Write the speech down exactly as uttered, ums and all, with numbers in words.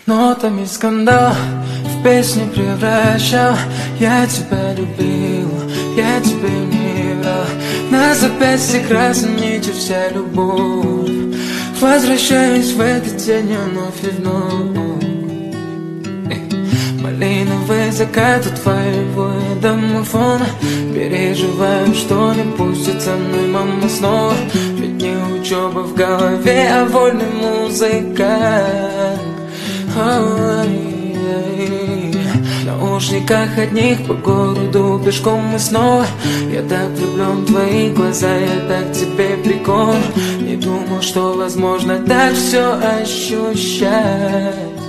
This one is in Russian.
Нотами скандал в песни превращал. Я тебя любил, я тебе не врал. На запястье красной нитью вся любовь. Возвращаюсь в этот день вновь и вновь. Малиновый закат у твоего домофона. Переживаю, что не пустит со мной мама снова. Ведь не учеба в голове, а вольный музыкант. Ой, в наушниках одних по городу пешком мы снова. Я так влюблен в твои глаза, я так тебе прикол. Не думал, что возможно так все ощущать.